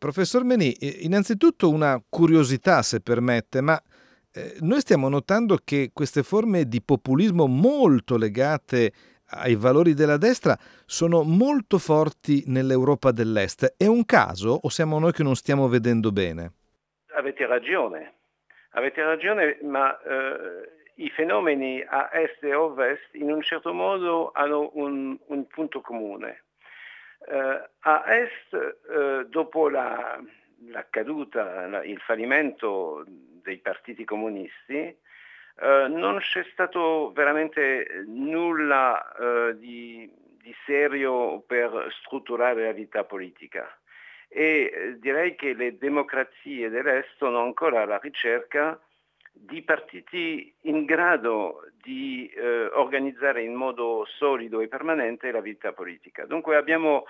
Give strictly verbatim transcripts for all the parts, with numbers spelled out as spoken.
Professor Mení, eh, innanzitutto una curiosità, se permette, ma eh, noi stiamo notando che queste forme di populismo molto legate ai valori della destra sono molto forti nell'Europa dell'Est. È un caso o siamo noi che non stiamo vedendo bene? Avete ragione, avete ragione, ma eh, i fenomeni a est e ovest in un certo modo hanno un, un punto comune. Eh, a est, eh, dopo la, la caduta, la, il fallimento dei partiti comunisti, eh, non c'è stato veramente nulla eh, di, di serio per strutturare la vita politica. E eh, direi che le democrazie dell'Est sono ancora alla ricerca di partiti in grado di eh, organizzare in modo solido e permanente la vita politica. Dunque abbiamo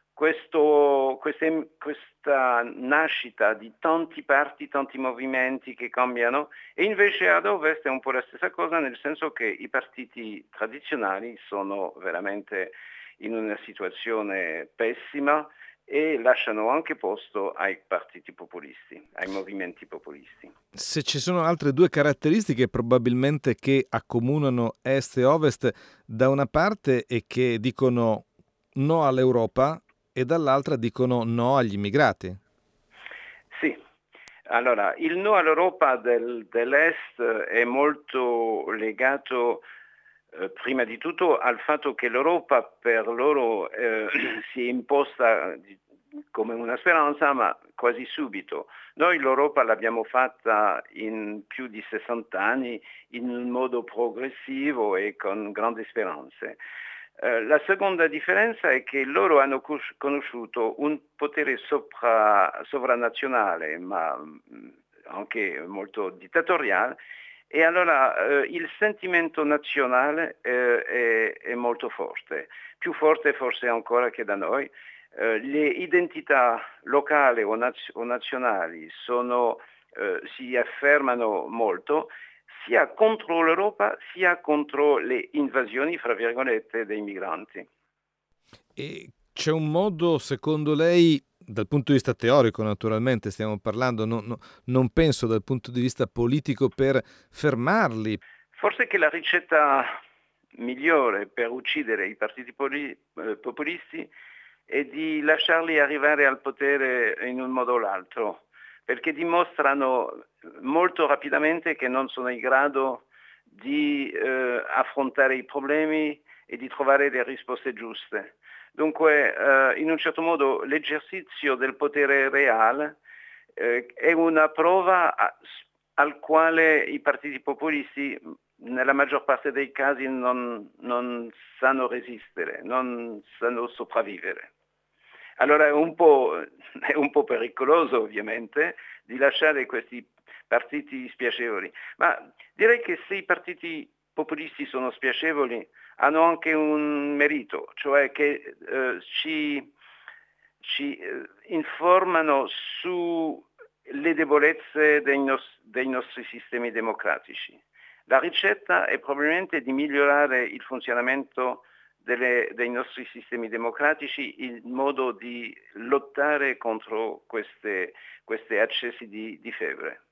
questo, queste, questa nascita di tanti parti, tanti movimenti che cambiano, e invece ad Ovest è un po' la stessa cosa, nel senso che i partiti tradizionali sono veramente in una situazione pessima e lasciano anche posto ai partiti populisti, ai movimenti populisti. Se ci sono altre due caratteristiche probabilmente che accomunano Est e Ovest, da una parte è che dicono no all'Europa e dall'altra dicono no agli immigrati. Sì, allora il no all'Europa del, dell'Est è molto legato eh, prima di tutto al fatto che l'Europa per loro eh, si è imposta come una speranza, ma quasi subito. Noi l'Europa l'abbiamo fatta in più di sessanta anni in un modo progressivo e con grandi speranze. Eh, la seconda differenza è che loro hanno conosciuto un potere sopra, sovranazionale, ma mh, anche molto dittatoriale, e allora eh, il sentimento nazionale eh, è, è molto forte, più forte forse ancora che da noi. Eh, le identità locali o, naz- o nazionali sono, eh, si affermano molto, sia contro l'Europa sia contro le invasioni, fra virgolette, dei migranti. E c'è un modo, secondo lei, dal punto di vista teorico naturalmente stiamo parlando, no- no- non penso dal punto di vista politico, per fermarli? Forse che la ricetta migliore per uccidere i partiti poli- eh, populisti è di lasciarli arrivare al potere in un modo o l'altro, perché dimostrano molto rapidamente che non sono in grado di eh, affrontare i problemi e di trovare le risposte giuste. Dunque, eh, in un certo modo, l'esercizio del potere reale eh, è una prova a, al quale i partiti populisti nella maggior parte dei casi non, non sanno resistere, non sanno sopravvivere. Allora è un po', è un po' pericoloso ovviamente di lasciare questi partiti spiacevoli, ma direi che se i partiti populisti sono spiacevoli hanno anche un merito, cioè che eh, ci, ci eh, informano sulle debolezze dei, nos- dei nostri sistemi democratici. La ricetta è probabilmente di migliorare il funzionamento delle, dei nostri sistemi democratici in modo di lottare contro queste, questi accessi di, di febbre.